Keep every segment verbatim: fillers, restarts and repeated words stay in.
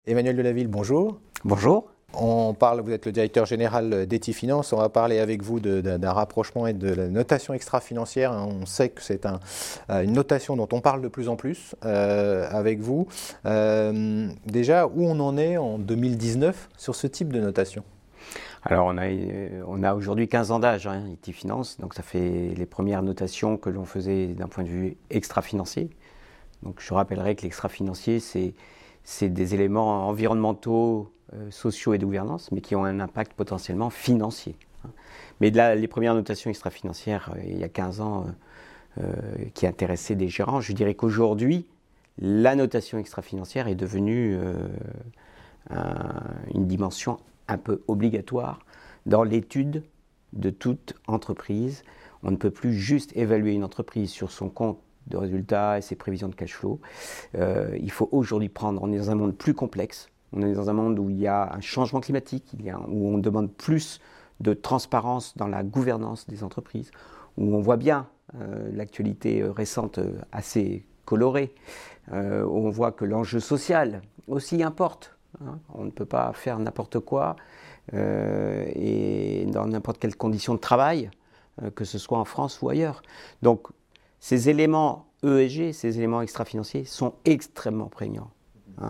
Emmanuel Delaville, bonjour. Bonjour. On parle, vous êtes le directeur général d'Etifinance, on va parler avec vous de, de, d'un rapprochement et de la notation extra-financière. On sait que c'est un, une notation dont on parle de plus en plus euh, avec vous. Euh, déjà, où on en est en deux mille dix-neuf sur ce type de notation? Alors on a, on a aujourd'hui quinze ans d'âge, hein, Etifinance, donc ça fait les premières notations que l'on faisait d'un point de vue extra-financier. Donc je rappellerai que l'extra-financier, c'est, c'est des éléments environnementaux, Euh, sociaux et de gouvernance, mais qui ont un impact potentiellement financier. Hein. Mais là, les premières notations extra-financières, euh, il y a quinze ans, euh, euh, qui intéressaient des gérants, je dirais qu'aujourd'hui, la notation extra-financière est devenue euh, un, une dimension un peu obligatoire dans l'étude de toute entreprise. On ne peut plus juste évaluer une entreprise sur son compte de résultats et ses prévisions de cash flow. Euh, il faut aujourd'hui prendre, on est dans un monde plus complexe. On est dans un monde où il y a un changement climatique, il y a, où on demande plus de transparence dans la gouvernance des entreprises, où on voit bien euh, l'actualité récente euh, assez colorée, euh, où on voit que l'enjeu social aussi importe. Hein. On ne peut pas faire n'importe quoi euh, et dans n'importe quelle condition de travail, euh, que ce soit en France ou ailleurs. Donc ces éléments E S G, ces éléments extra-financiers sont extrêmement prégnants. Hein.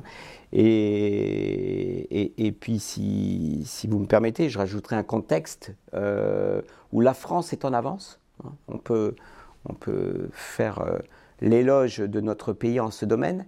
Et, et, et puis, si, si vous me permettez, je rajouterai un contexte euh, où la France est en avance. Hein. On peut, on peut faire euh, l'éloge de notre pays en ce domaine.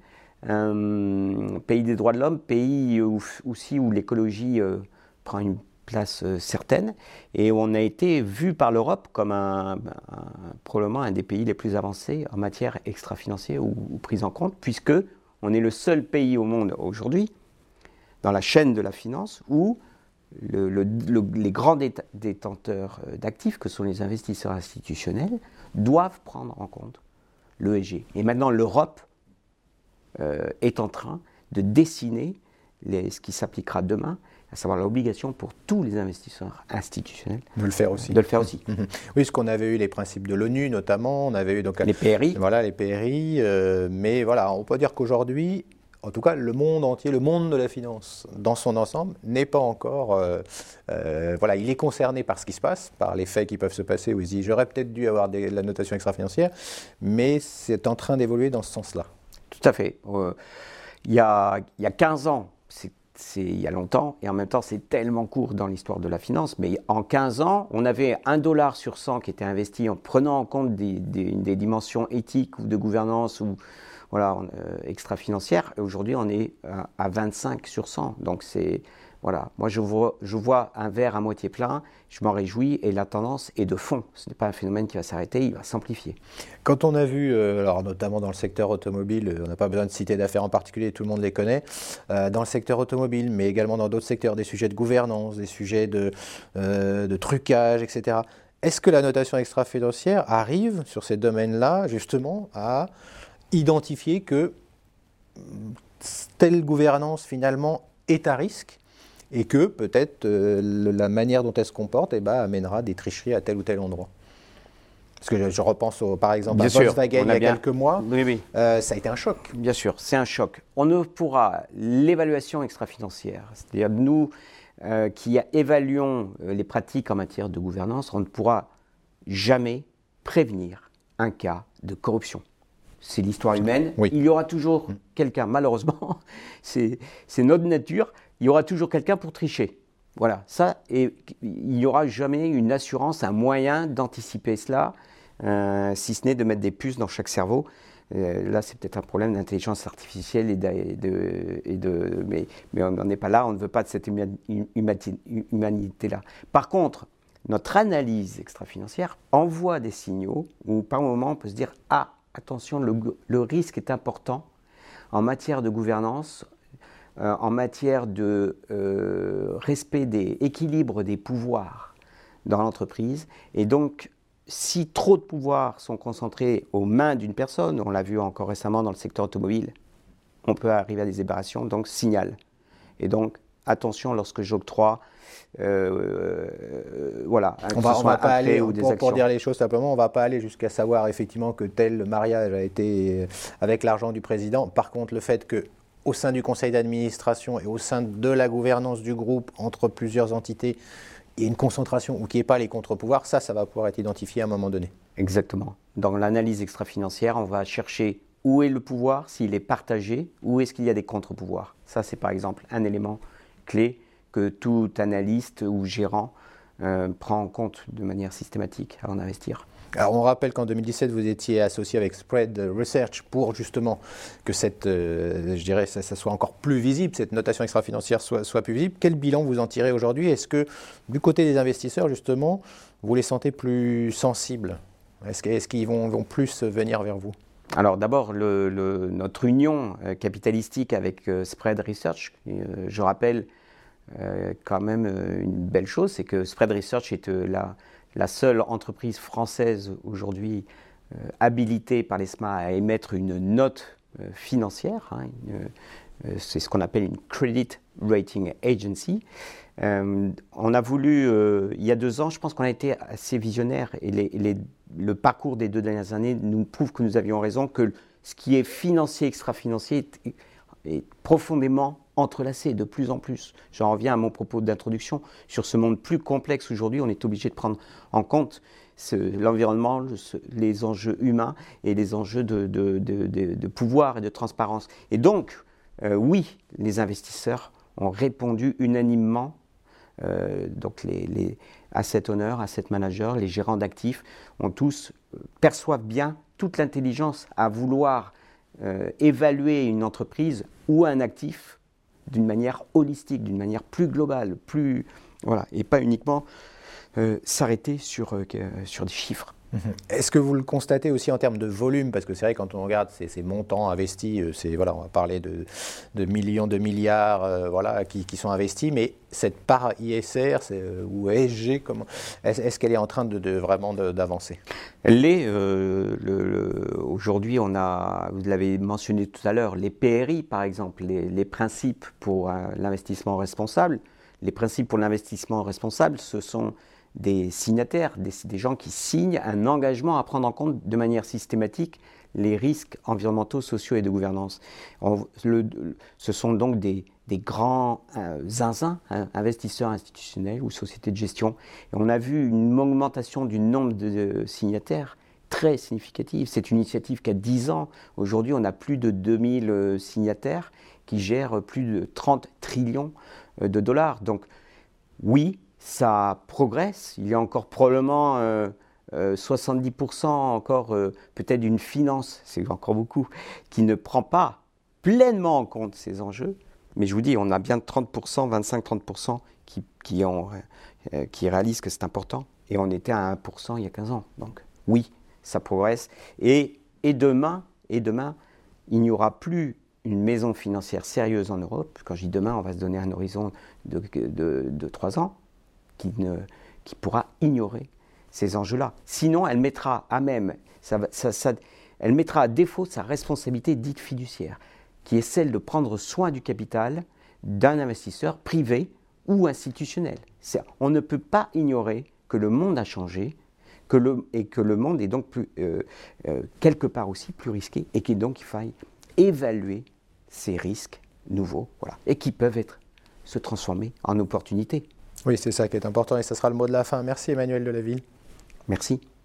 Euh, pays des droits de l'homme, pays où, aussi où l'écologie euh, prend une place euh, certaine et où on a été vu par l'Europe comme un, un, probablement un des pays les plus avancés en matière extra-financière ou, ou prise en compte, puisque on est le seul pays au monde aujourd'hui, dans la chaîne de la finance, où le, le, le, les grands déta- détenteurs d'actifs, que sont les investisseurs institutionnels, doivent prendre en compte l'E S G. Et maintenant, l'Europe euh, est en train de dessiner les, ce qui s'appliquera demain, à savoir l'obligation pour tous les investisseurs institutionnels de le faire aussi. De le faire aussi. Mmh. Oui, parce qu'on avait eu les principes de l'ONU notamment, on avait eu donc les P R I. Voilà, les P R I, euh, mais voilà, on peut dire qu'aujourd'hui, en tout cas, le monde entier, le monde de la finance dans son ensemble n'est pas encore, euh, euh, voilà, il est concerné par ce qui se passe, par les faits qui peuvent se passer où il se dit j'aurais peut-être dû avoir des, la notation extra-financière, mais c'est en train d'évoluer dans ce sens-là. Tout à fait. Euh, il y a, il y a quinze ans, c'est C'est il y a longtemps, et en même temps c'est tellement court dans l'histoire de la finance, mais en quinze ans, on avait un dollar sur cent qui était investi en prenant en compte des, des, des dimensions éthiques ou de gouvernance ou voilà, euh, extra-financières, et aujourd'hui on est à, à vingt-cinq sur cent. Donc c'est, voilà, moi je vois, je vois un verre à moitié plein, je m'en réjouis, et la tendance est de fond. Ce n'est pas un phénomène qui va s'arrêter, il va s'amplifier. Quand on a vu, euh, alors notamment dans le secteur automobile, on n'a pas besoin de citer d'affaires en particulier, tout le monde les connaît, euh, dans le secteur automobile, mais également dans d'autres secteurs, des sujets de gouvernance, des sujets de, euh, de trucage, et cetera. Est-ce que la notation extra-financière arrive sur ces domaines-là, justement, à identifier que telle gouvernance, finalement, est à risque et que peut-être euh, la manière dont elle se comporte eh ben, amènera des tricheries à tel ou tel endroit? Parce que je, je repense au, par exemple bien à sûr, Volkswagen il y a bien, quelques mois, oui, oui. Euh, ça a été un choc. Bien sûr, c'est un choc. On ne pourra, l'évaluation extra-financière, c'est-à-dire nous euh, qui évaluons les pratiques en matière de gouvernance, on ne pourra jamais prévenir un cas de corruption. C'est l'histoire humaine. Oui. Il y aura toujours quelqu'un, malheureusement, c'est, c'est notre nature, il y aura toujours quelqu'un pour tricher. Voilà, ça, et il n'y aura jamais une assurance, un moyen d'anticiper cela, euh, si ce n'est de mettre des puces dans chaque cerveau. Euh, là, c'est peut-être un problème d'intelligence artificielle, et de, et de, et de, mais, mais on n'en est pas là, on ne veut pas de cette humanité-là. Par contre, notre analyse extra-financière envoie des signaux où, par moment, on peut se dire « Ah, attention, le, le risque est important en matière de gouvernance ». Euh, en matière de euh, respect des équilibres des pouvoirs dans l'entreprise. Et donc, si trop de pouvoirs sont concentrés aux mains d'une personne, on l'a vu encore récemment dans le secteur automobile, on peut arriver à des aberrations, donc signal. Et donc, attention lorsque j'octroie, euh, euh, voilà, on va, on va pas aller, ou des pour, pour dire les choses simplement, on ne va pas aller jusqu'à savoir effectivement que tel mariage a été avec l'argent du président. Par contre, le fait que au sein du conseil d'administration et au sein de la gouvernance du groupe entre plusieurs entités, il y a une concentration ou qu'il n'y ait pas les contre-pouvoirs, ça, ça va pouvoir être identifié à un moment donné. Exactement. Dans l'analyse extra-financière, on va chercher où est le pouvoir, s'il est partagé, où est-ce qu'il y a des contre-pouvoirs. Ça, c'est par exemple un élément clé que tout analyste ou gérant euh, prend en compte de manière systématique avant d'investir. Alors on rappelle qu'en deux mille dix-sept, vous étiez associé avec Spread Research pour justement que cette, euh, je dirais, ça, ça soit encore plus visible, cette notation extra-financière soit, soit plus visible. Quel bilan vous en tirez aujourd'hui? Est-ce que du côté des investisseurs, justement, vous les sentez plus sensibles? Est-ce, que, est-ce qu'ils vont, vont plus venir vers vous? Alors d'abord, le, le, notre union euh, capitalistique avec euh, Spread Research, euh, je rappelle euh, quand même euh, une belle chose, c'est que Spread Research est euh, la, la seule entreprise française aujourd'hui euh, habilitée par l'E S M A à émettre une note euh, financière. Hein, une, euh, c'est ce qu'on appelle une Credit Rating Agency. Euh, on a voulu, euh, il y a deux ans, je pense qu'on a été assez visionnaire et les, les, le parcours des deux dernières années nous prouve que nous avions raison, que ce qui est financier, extra-financier est, est profondément entrelacé de plus en plus. J'en reviens à mon propos d'introduction. Sur ce monde plus complexe aujourd'hui, on est obligé de prendre en compte ce, l'environnement, le, ce, les enjeux humains et les enjeux de, de, de, de, de pouvoir et de transparence. Et donc, euh, oui, les investisseurs ont répondu unanimement. Euh, donc les, les asset owners, asset managers, les gérants d'actifs ont tous euh, perçoivent bien toute l'intelligence à vouloir euh, évaluer une entreprise ou un actif d'une manière holistique, d'une manière plus globale, plus voilà, et pas uniquement euh, s'arrêter sur euh, sur des chiffres. Est-ce que vous le constatez aussi en termes de volume? Parce que c'est vrai, quand on regarde ces, ces montants investis, c'est, voilà, on va parler de, de millions, de milliards euh, voilà, qui, qui sont investis, mais cette part I S R c'est, euh, ou E S G, comment, est-ce, est-ce qu'elle est en train de, de vraiment de, d'avancer? Elle l'est. Euh, le, le, aujourd'hui, on a, vous l'avez mentionné tout à l'heure, les P R I par exemple, les, les principes pour euh, l'investissement responsable. Les principes pour l'investissement responsable, ce sont des signataires, des, des gens qui signent un engagement à prendre en compte de manière systématique les risques environnementaux, sociaux et de gouvernance. On, le, ce sont donc des, des grands euh, zinzins, hein, investisseurs institutionnels ou sociétés de gestion. Et on a vu une augmentation du nombre de, de signataires très significative. C'est une initiative qui a dix ans. Aujourd'hui, on a plus de deux mille euh, signataires qui gèrent plus de trente trillions euh, de dollars. Donc oui, ça progresse. Il y a encore probablement euh, euh, soixante-dix pour cent encore euh, peut-être d'une finance, c'est encore beaucoup, qui ne prend pas pleinement en compte ces enjeux. Mais je vous dis, on a bien trente pour cent, vingt-cinq à trente pour cent qui, qui, ont, euh, qui réalisent que c'est important. Et on était à un pour cent il y a quinze ans. Donc oui, ça progresse. Et, et, demain, et demain, il n'y aura plus une maison financière sérieuse en Europe. Quand je dis demain, on va se donner un horizon de, de, de trois ans. Qui, ne, qui pourra ignorer ces enjeux-là. Sinon, elle mettra à même, ça, ça, ça, elle mettra à défaut sa responsabilité dite fiduciaire, qui est celle de prendre soin du capital d'un investisseur privé ou institutionnel. C'est, on ne peut pas ignorer que le monde a changé que le, et que le monde est donc plus, euh, euh, quelque part aussi plus risqué et qu'il donc il faille évaluer ces risques nouveaux, voilà, et qui peuvent être, se transformer en opportunités. Oui, c'est ça qui est important et ce sera le mot de la fin. Merci Emmanuel Delaville. Merci.